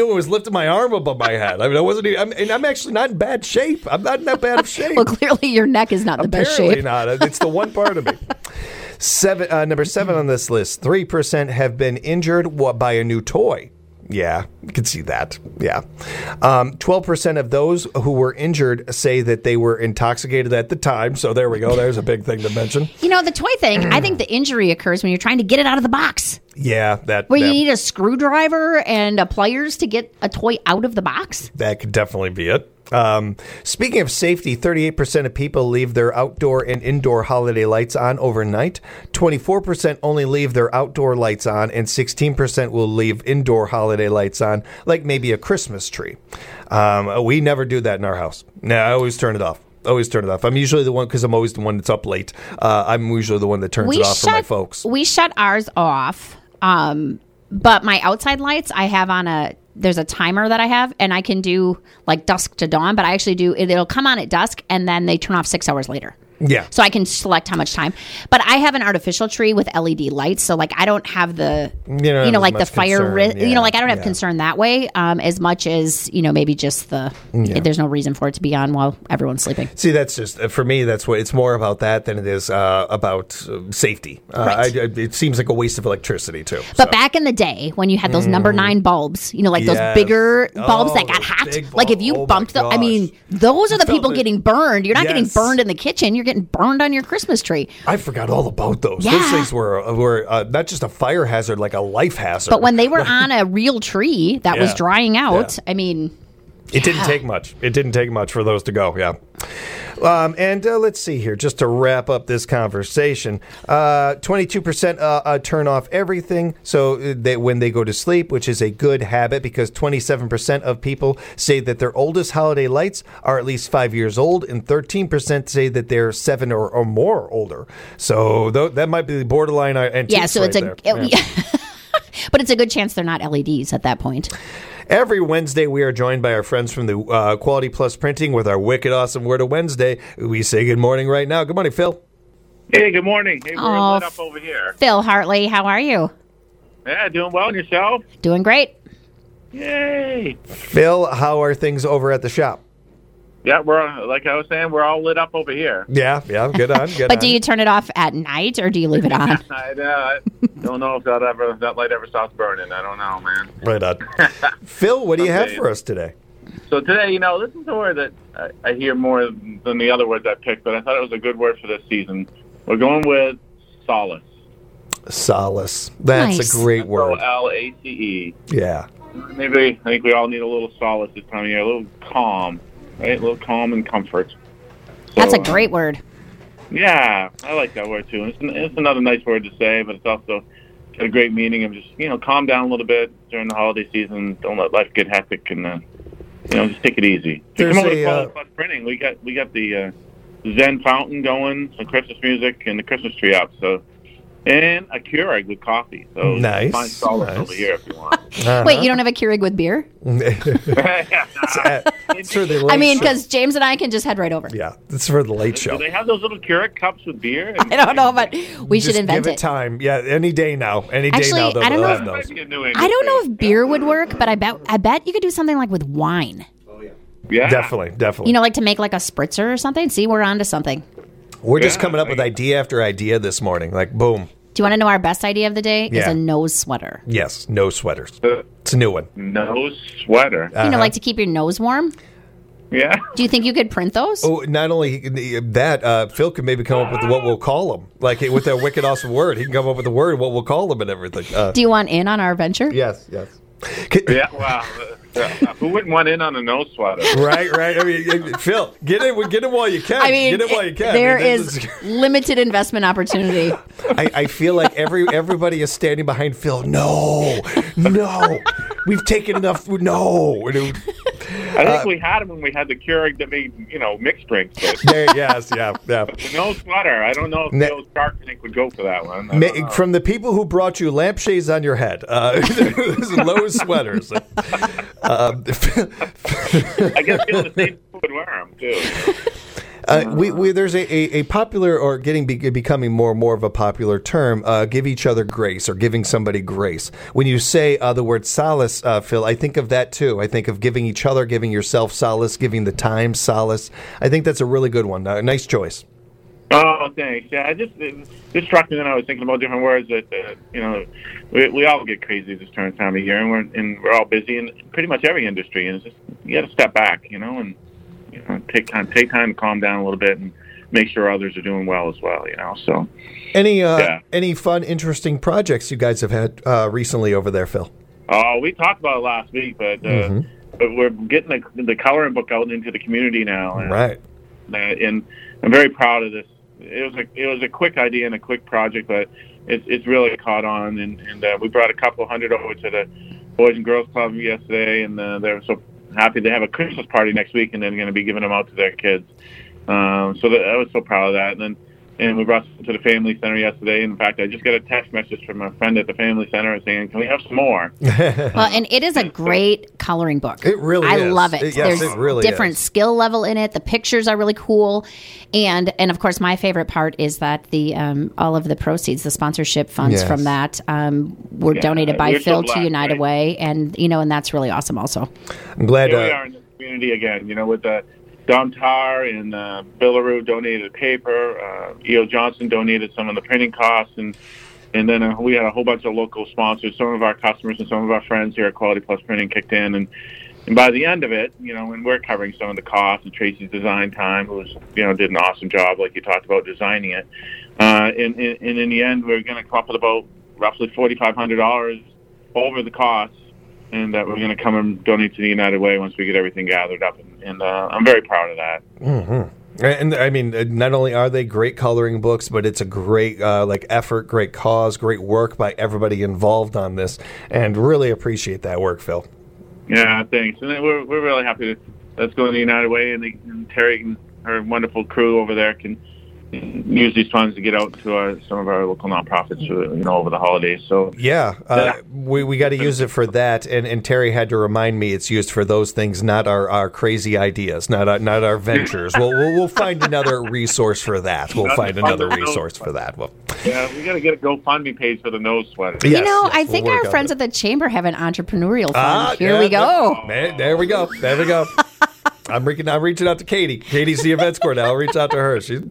S1: doing was lifting my arm above my head. I mean, I wasn't. I'm actually not in bad shape. I'm not in that bad of shape.
S3: Well, clearly your neck is not in the best shape.
S1: Apparently not. It's the one part of me. Number 7 on this list. 3% have been injured by a new toy. Yeah, you can see that. Yeah. 12% of those who were injured say that they were intoxicated at the time. So there we go. There's a big thing to mention.
S3: The toy thing, I think the injury occurs when you're trying to get it out of the box.
S1: Yeah.
S3: You need a screwdriver and pliers to get a toy out of the box.
S1: That could definitely be it. Speaking of safety, 38% of people leave their outdoor and indoor holiday lights on overnight. 24% only leave their outdoor lights on, and 16% will leave indoor holiday lights on, like maybe a Christmas tree. We never do that in our house. No, I always turn it off. I'm usually the one, because I'm always the one that's up late. I'm usually the one that turns it off for my folks.
S3: We shut ours off, but my outside lights, I have on there's a timer that I have, and I can do like dusk to dawn, but I actually do, it'll come on at dusk, and then they turn off 6 hours later.
S1: Yeah.
S3: So I can select how much time. But I have an artificial tree with LED lights, so like I don't have the, like the fire risk. I don't have concern that way as much as, maybe just there's no reason for it to be on while everyone's sleeping.
S1: See, that's just, for me, that's what, it's more about that than it is about safety.
S3: Right.
S1: It seems like a waste of electricity, too.
S3: But back in the day when you had those number 9 bulbs, those bigger bulbs that got hot, like if you bumped them, those are the people getting burned. You're not getting burned in the kitchen. You're getting burned on your Christmas tree.
S1: I forgot all about those.
S3: Yeah.
S1: Those things were not just a fire hazard, like a life hazard.
S3: But when they were on a real tree that was drying out,
S1: it didn't take much. It didn't take much for those to go, yeah. And let's see here, just to wrap up this conversation. 22% turn off everything so when they go to sleep, which is a good habit because 27% of people say that their oldest holiday lights are at least 5 years old, and 13% say that they're 7 or more older. So that might be the borderline antiques.
S3: Yeah, so it's but it's a good chance they're not LEDs at that point.
S1: Every Wednesday, we are joined by our friends from the Quality Plus Printing with our wicked awesome Word of Wednesday. We say good morning right now. Good morning, Phil.
S4: Hey, good morning. Hey, we're lit up over here.
S3: Phil Hartley, how are you?
S4: Yeah, doing well. And yourself?
S3: Doing great.
S4: Yay.
S1: Phil, how are things over at the shop?
S4: Yeah, we're like I was saying, we're all lit up over here.
S1: Yeah, good on.
S3: But do you turn it off at night or do you leave it on?
S4: I don't know if that light ever stops burning. I don't know, man.
S1: Right on. Phil, what do you have for us today?
S4: So today, this is a word that I hear more than the other words I picked, but I thought it was a good word for this season. We're going with solace.
S1: Solace. That's
S3: nice.
S1: A great word.
S4: S-O-L-A-C-E.
S1: Yeah.
S4: Maybe I think we all need a little solace this time of year, a little calm. Right? A little calm and comfort. So,
S3: that's a great word.
S4: Yeah, I like that word too. It's another nice word to say, but it's also got a great meaning of just, calm down a little bit during the holiday season. Don't let life get hectic and, just take it easy.
S1: There's
S4: come over to Quality Plus Printing. We got the Zen fountain going, some Christmas music, and the Christmas tree up. So, and a Keurig with coffee. So
S1: nice.
S4: Find solace over here if you want.
S1: Uh-huh.
S3: Wait, you don't have a Keurig with beer?
S1: It's for the late show.
S3: Because James and I can just head right over.
S1: Yeah, it's for the late show.
S4: Do they have those little Keurig cups with beer?
S3: I don't know, but we should invent
S1: give it time. Yeah, any day now.
S3: Actually,
S1: they'll
S3: I don't know
S1: have
S3: if-
S1: those.
S3: I don't know if beer would work, but I bet you could do something like with wine.
S4: Yeah.
S1: Definitely.
S3: Like to make like a spritzer or something. See, we're onto something.
S1: We're just coming up with idea after idea this morning. Like, boom.
S3: Do you want to know our best idea of the day? Is
S1: Yeah.
S3: a nose sweater.
S1: Yes, no sweaters. It's a new one.
S4: No sweater.
S3: Like to keep your nose warm.
S4: Yeah.
S3: Do you think you could print those?
S1: Oh, not only that, Phil could maybe come up with what we'll call them. Like with that wicked awesome word, he can come up with a word, what we'll call them and everything.
S3: Do you want in on our venture?
S1: Yes.
S4: Yeah, wow. Who wouldn't want in on a nose sweater?
S1: Right. I mean, Phil, get in while you can. Get in while you can.
S3: There is limited investment opportunity.
S1: I feel like everybody is standing behind Phil. No, we've taken enough. No.
S4: I think we had them when we had the Keurig that made, mixed drinks.
S1: Yes, yeah.
S4: No sweater. I don't know if Phil's Shark Tank would go for that one.
S1: From the people who brought you lampshades on your head, low sweaters.
S4: I guess Phil the same people would wear them, too.
S1: There's a popular or becoming more and more of a popular term, give each other grace or giving somebody grace. When you say the word solace, Phil, I think of that too. I think of giving each other, giving yourself solace, giving the time solace. I think that's a really good one. Nice choice.
S4: Oh, thanks. Yeah, it struck me that I was thinking about different words that we all get crazy this time of year, and we're all busy in pretty much every industry, and it's just you got to step back, and take time to calm down a little bit and make sure others are doing well as well. So
S1: any fun, interesting projects you guys have had recently over there, Phil?
S4: Oh, we talked about it last week, but we're getting the coloring book out into the community now,
S1: right?
S4: And I'm very proud of this. It was a quick idea and a quick project, but it's really caught on. And we brought a couple hundred over to the Boys and Girls Club yesterday, and they're so happy. They have a Christmas party next week, and then going to be giving them out to their kids. So I was so proud of that. And we brought some to the Family Center yesterday. In fact, I just got a text message from a friend at the Family Center saying, "Can we have some more?"
S3: Well, and it is a great coloring book.
S1: It really
S3: is.
S1: I
S3: love it.
S1: Yes,
S3: There's
S1: it really
S3: different skill level in it. The pictures are really cool. And of course, my favorite part is that the all of the proceeds, the sponsorship funds from that were donated by Phil to United Way. And, and that's really awesome also.
S1: I'm glad
S4: we are in the community again, with the Dom Tar and Billaroo donated paper. E.O. Johnson donated some of the printing costs, and then we had a whole bunch of local sponsors. Some of our customers and some of our friends here at Quality Plus Printing kicked in, and by the end of it, when we're covering some of the costs, and Tracy's design time, who was did an awesome job, like you talked about designing it. And in the end, we're going to come up with about roughly $4,500 over the costs, and that we're going to come and donate to the United Way once we get everything gathered up. And I'm very proud of that.
S1: Mm-hmm. And I mean, not only are they great coloring books, but it's a great effort, great cause, great work by everybody involved on this, and really appreciate that work, Phil.
S4: Yeah, thanks. And we're really happy that's going to the United Way, and Terry and her wonderful crew over there can use these funds to get out to some of our local nonprofits, over the holidays. So
S1: we got to use it for that. And Terry had to remind me it's used for those things, not our crazy ideas, not our ventures. We'll find another resource for that. We'll find another resource for that.
S4: Yeah, we got to get a GoFundMe page for the nose sweater.
S1: Yes,
S3: I think our friends at the Chamber have an entrepreneurial fund. Here we go.
S1: There we go. I'm reaching out to Katie. Katie's the events coordinator. I'll reach out to her. Phil,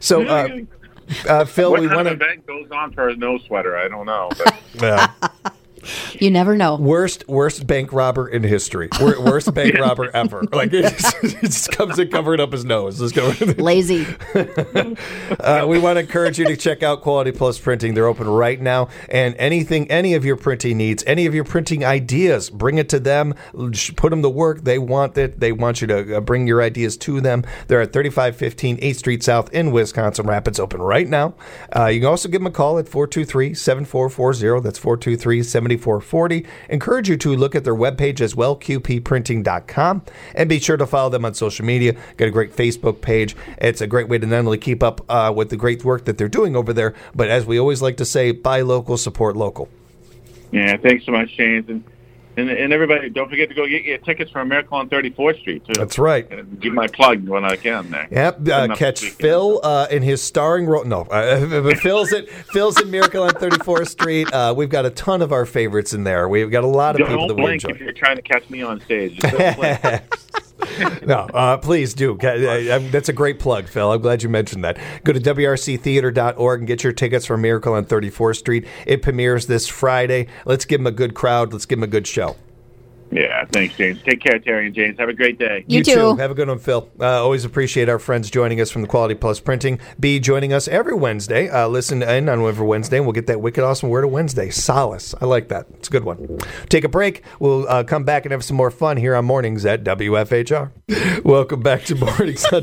S4: what kind of event goes on for a nose sweater? I don't know. But.
S3: You never know.
S1: Worst bank robber in history. Worst bank robber ever. Like it just comes in covering up his nose.
S3: Lazy.
S1: We want to encourage you to check out Quality Plus Printing. They're open right now. And any of your printing needs, any of your printing ideas, bring it to them. Put them to work. They want it. They want you to bring your ideas to them. They're at 3515 8th Street South in Wisconsin Rapids. Open right now. You can also give them a call at 423-7440. That's 423-7440. Encourage you to look at their webpage as well, qpprinting.com, and be sure to follow them on social media. Got a great Facebook page. It's a great way to not only keep up with the great work that they're doing over there, but as we always like to say, buy local, support local.
S4: Yeah, thanks so much, James. And everybody, don't forget to go get your tickets for A Miracle on 34th Street, too.
S1: That's right.
S4: Give my plug when I can there.
S1: Yep. Catch Phil in his starring role. No, Phil's at Miracle on 34th Street. We've got a ton of our favorites in there. We've got a lot of people that we enjoy.
S4: Don't blink if you're trying to catch me on stage. Don't blink.
S1: No, please do. That's a great plug, Phil. I'm glad you mentioned that. Go to WRCtheater.org and get your tickets for Miracle on 34th Street. It premieres this Friday. Let's give them a good crowd. Let's give them a good show.
S4: Yeah, thanks, James. Take care, Terry and James. Have a great day.
S3: You too.
S1: Have a good one, Phil. Always appreciate our friends joining us from the Quality Plus Printing. Be joining us every Wednesday. Listen in on every Wednesday, and we'll get that wicked awesome word of Wednesday. Solace. I like that. It's a good one. Take a break. We'll come back and have some more fun here on Mornings at WFHR. Welcome back to Mornings on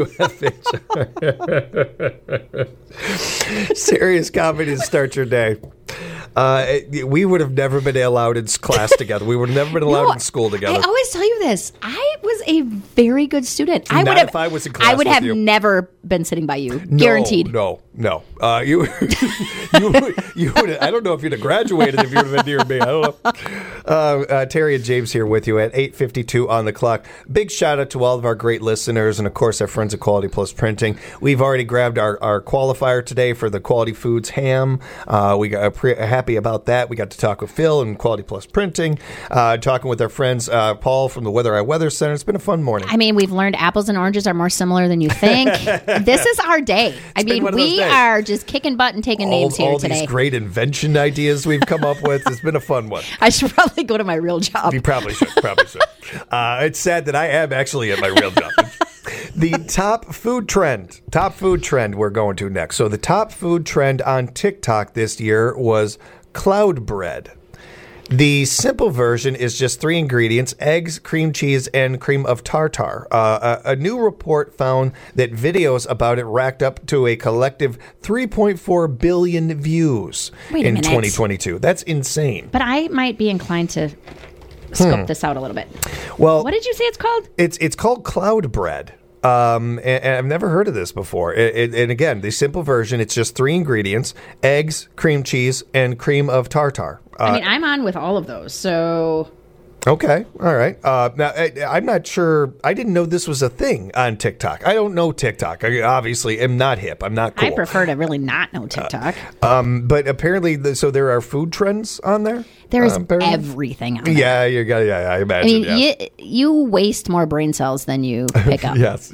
S1: WFHR. Serious comedy to start your day. We would have never been allowed in class together. We would have never been allowed in school together.
S3: I always tell you this. I was a very good student. I
S1: would have
S3: never been sitting by you. Guaranteed.
S1: No. You would. I don't know if you'd have graduated if you would have been near me. I don't know. Terry and James here with you at 8:52 on the clock. Big shout out to all of our great listeners and, of course, our friends at Quality Plus Printing. We've already grabbed our qualifier today for the Quality Foods ham. We got happy about that. We got to talk with Phil and Quality Plus Printing, talking with our friends Paul from the Weather Eye Weather Center. It's been a fun morning.
S3: I mean, we've learned apples and oranges are more similar than you think. This is our day. We are just kicking butt and taking names here
S1: all
S3: today.
S1: All these great invention ideas we've come up with. It's been a fun one.
S3: I should probably go to my real job.
S1: You probably should. It's sad that I am actually at my real job. The top food trend we're going to next. So the top food trend on TikTok this year was cloud bread. The simple version is just 3 ingredients: eggs, cream cheese, and cream of tartar. A new report found that videos about it racked up to a collective 3.4 billion views in 2022. That's insane.
S3: But I might be inclined to scope this out a little bit.
S1: Well,
S3: what did you say it's called?
S1: It's called cloud bread. And I've never heard of this before. And again, the simple version, it's just 3 ingredients: eggs, cream cheese, and cream of tartar.
S3: I'm on with all of those, so...
S1: Okay, all right. Now, I'm not sure. I didn't know this was a thing on TikTok. I don't know TikTok. I obviously am not hip. I'm not cool.
S3: I prefer to really not know TikTok.
S1: But apparently, so there are food trends on there?
S3: There's everything on there.
S1: Yeah, I imagine.
S3: You waste more brain cells than you pick up.
S1: Yes.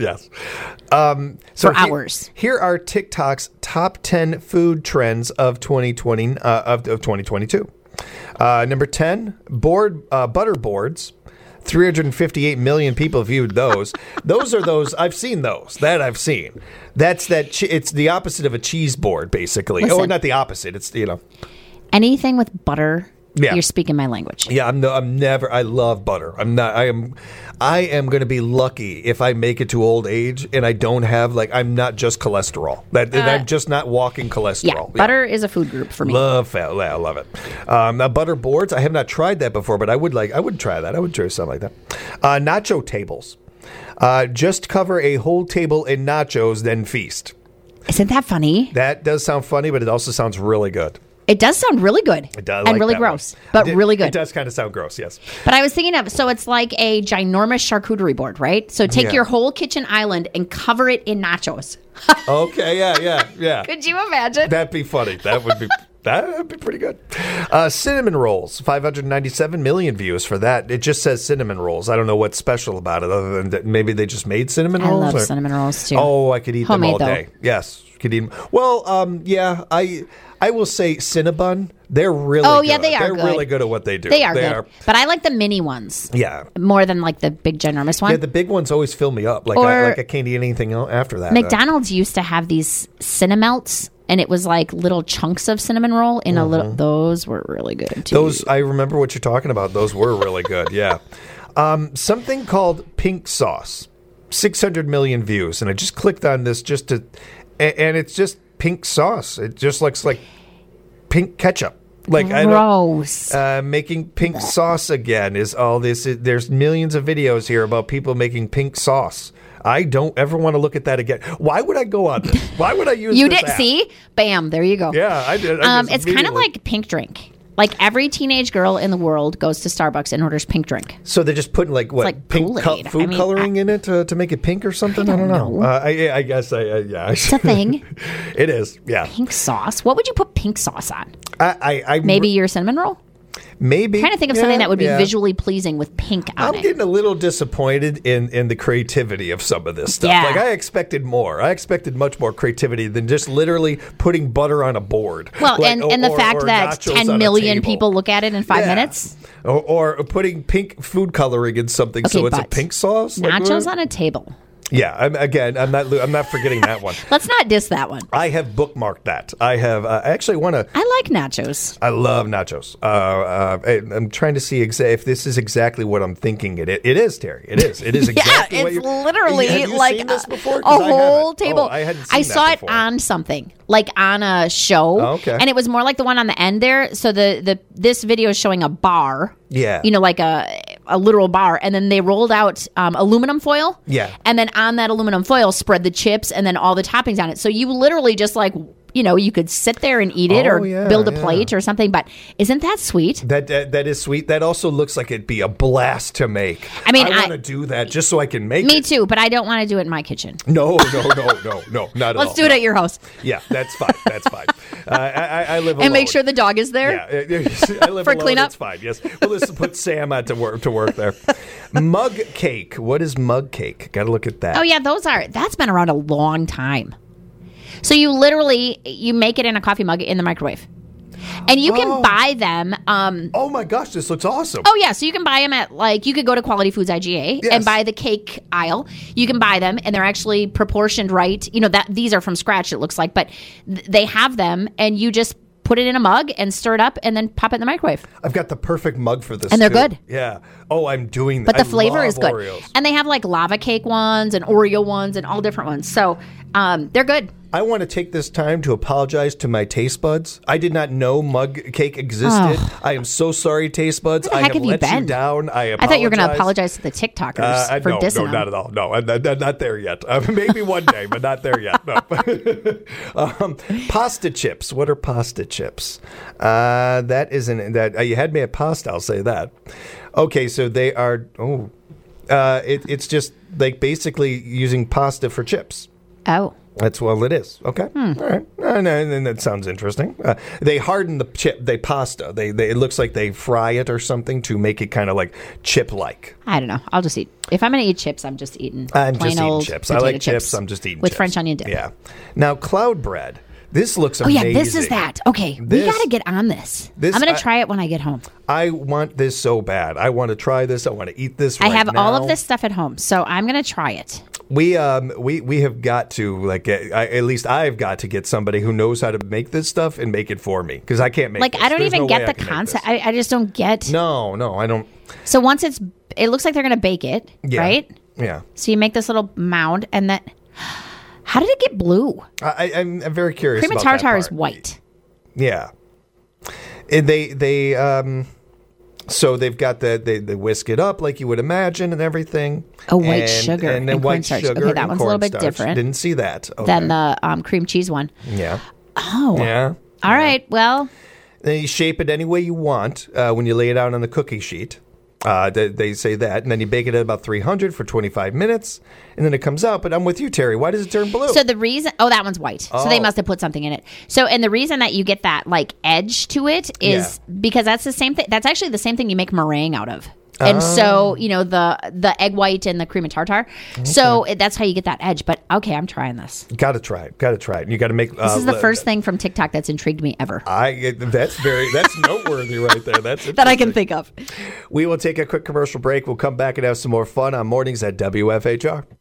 S3: For hours.
S1: Here are TikTok's top 10 food trends of 2020 of 2022. Number 10, butter boards. 358 million people viewed those. Those are those. I've seen those. That I've seen. That's that. It's the opposite of a cheese board, basically.
S3: Listen,
S1: not the opposite. It's
S3: anything with butter.
S1: Yeah.
S3: You're speaking my language.
S1: Yeah, I'm never. I love butter. I am going to be lucky if I make it to old age and I don't have I'm not just cholesterol. I'm just not walking cholesterol.
S3: Yeah, butter is a food group for me.
S1: Love it. Now butter boards. I have not tried that before, but I would try that. I would try something like that. Nacho tables. Just cover a whole table in nachos, then feast.
S3: Isn't that funny?
S1: That does sound funny, but it also sounds really good.
S3: It does sound really good.
S1: It does.
S3: And really gross, but really good.
S1: It does kind of sound gross, yes.
S3: But I was thinking so it's like a ginormous charcuterie board, right? So take your whole kitchen island and cover it in nachos.
S1: Okay, yeah.
S3: Could you imagine?
S1: That'd be funny. That would be pretty good. Cinnamon rolls, 597 million views for that. It just says cinnamon rolls. I don't know what's special about it other than that maybe they just made cinnamon rolls.
S3: I love cinnamon rolls too.
S1: Oh, I could eat them all day.
S3: Though.
S1: Yes, could eat them. Well, yeah, I will say Cinnabon. They're really good.
S3: Oh, yeah, they are
S1: They're
S3: good.
S1: really good at what they do.
S3: They are good. But I like the mini ones.
S1: Yeah.
S3: More than the big ginormous one.
S1: Yeah, the big ones always fill me up. I can't eat anything else after that.
S3: McDonald's used to have these Cinemelts, and it was like little chunks of cinnamon roll in a little. Those were really good too.
S1: Those, I remember what you're talking about. Those were really good. Yeah. Something called pink sauce, 600 million views, and I just clicked on this and it's just pink sauce. It just looks like pink ketchup.
S3: Gross.
S1: Making pink sauce again is all this. There's millions of videos here about people making pink sauce. I don't ever want to look at that again. Why would I go on this? Why would I use
S3: you
S1: this
S3: did
S1: app?
S3: See? Bam, there you go.
S1: Yeah, I did.
S3: It's kind of like pink drink. Like every teenage girl in the world goes to Starbucks and orders pink drink.
S1: So they're just putting pink food coloring in it to make it pink or something? I don't know. I guess yeah.
S3: It's a thing.
S1: It is, yeah.
S3: Pink sauce. What would you put pink sauce on?
S1: Maybe
S3: your cinnamon roll?
S1: Maybe.
S3: I'm trying to think of something that would be visually pleasing with pink on it.
S1: I'm getting a little disappointed in the creativity of some of this stuff.
S3: Yeah.
S1: I expected more. I expected much more creativity than just literally putting butter on a board.
S3: Well, and the fact that 10 million people look at it in 5 minutes.
S1: Or putting pink food coloring in something so it's a pink sauce.
S3: Nachos on a table.
S1: Yeah, I'm not forgetting that one.
S3: Let's not diss that one.
S1: I have bookmarked that. I have. I actually want to.
S3: I like nachos.
S1: I love nachos. I'm trying to see if this is exactly what I'm thinking. It is, Terry. It is. It is exactly.
S3: Yeah, it's literally
S1: have you
S3: like
S1: seen this before?
S3: a whole table.
S1: Oh, I hadn't seen
S3: I saw
S1: that
S3: it
S1: before.
S3: on something, like on a show.
S1: Oh, okay.
S3: And it was more like the one on the end there. So this video is showing a bar.
S1: Yeah.
S3: Like a literal bar, and then they rolled out aluminum foil.
S1: Yeah.
S3: And then on that aluminum foil spread the chips and then all the toppings on it. So you literally just you could sit there and eat it or build a plate or something. But isn't that sweet?
S1: That is sweet. That also looks like it'd be a blast to make.
S3: I mean,
S1: I want to do that just so I can make it.
S3: Me too, but I don't want to do it in my kitchen.
S1: No, not at all.
S3: Let's do it at your house.
S1: Yeah, that's fine. That's fine. I live alone.
S3: And make sure the dog is there.
S1: Yeah, I live
S3: for
S1: alone.
S3: cleanup.
S1: It's fine. Yes, well, let's put Sam out to work there. Mug cake. What is mug cake? Got to look at that.
S3: Oh yeah, that's been around a long time. So you make it in a coffee mug in the microwave. And you can buy them.
S1: Oh my gosh, this looks awesome.
S3: Oh yeah, so you can buy them at you could go to Quality Foods IGA and buy the cake aisle. You can buy them, and they're actually proportioned right. That these are from scratch. It looks like, but they have them, and you just put it in a mug and stir it up, and then pop it in the microwave.
S1: I've got the perfect mug for this,
S3: and they're good.
S1: Yeah. Oh, I'm doing that.
S3: But the flavor is good,
S1: Oreos.
S3: and they have lava cake ones and Oreo ones and all different ones. So they're good.
S1: I want to take this time to apologize to my taste buds. I did not know mug cake existed. I am so sorry, taste buds.
S3: Where the heck have you
S1: let
S3: been?
S1: you down. I apologize.
S3: I thought you were going to apologize to the TikTokers for dissing them.
S1: No, not at all. No, I'm not there yet. Maybe one day, but not there yet. No. Pasta chips. What are pasta chips? That isn't that. You had me at pasta. I'll say that. Okay, so they are. It's just basically using pasta for chips.
S3: Oh.
S1: That's it is. Okay. All right. And that sounds interesting. They harden the chip, pasta. It looks like they fry it or something to make it kind of like chip-like.
S3: I don't know. I'll just eat. If I'm going to eat chips, I'm just eating
S1: I'm
S3: plain
S1: just eating
S3: old
S1: chips. I like chips. I'm just eating
S3: with
S1: chips.
S3: French onion dip.
S1: Yeah. Now, cloud bread. This looks amazing.
S3: Oh, yeah. This is that. Okay. We got to get on this. I'm going to try it when I get home.
S1: I want this so bad. I want to try this. I want to eat this right now.
S3: I have all of this stuff at home, so I'm going to try it.
S1: We have got to at least I've got to get somebody who knows how to make this stuff and make it for me because I can't make this.
S3: I don't even get the concept. I just don't get.
S1: No, I don't.
S3: So once it looks like they're going to bake it, right?
S1: Yeah.
S3: So you make this little mound, and then how did it get blue?
S1: I'm very curious.
S3: Cream and
S1: about
S3: tartar
S1: that
S3: is white.
S1: Yeah. And so they've got they whisk it up like you would imagine and everything.
S3: Oh, white sugar
S1: and then white
S3: cornstarch.
S1: sugar.
S3: Okay, that one's a little bit different.
S1: Didn't see that. Okay.
S3: Than the cream cheese one.
S1: Yeah.
S3: Oh.
S1: Yeah.
S3: All right. Well.
S1: Then you shape it any way you want when you lay it out on the cookie sheet. They say that, and then you bake it at about 300 for 25 minutes, and then it comes out. But I'm with you, Terry. Why does it turn blue?
S3: So the reason, that one's white. So they must have put something in it. So, and the reason that you get that edge to it is because that's the same thing. That's actually the same thing you make meringue out of. And so, the egg white and the cream and tartar. Okay. So that's how you get that edge. But okay, I'm trying this.
S1: Got to try it. You got to make.
S3: This is the first thing from TikTok that's intrigued me ever.
S1: That's noteworthy right there. That's
S3: that I can think of.
S1: We will take a quick commercial break. We'll come back and have some more fun on Mornings at WFHR.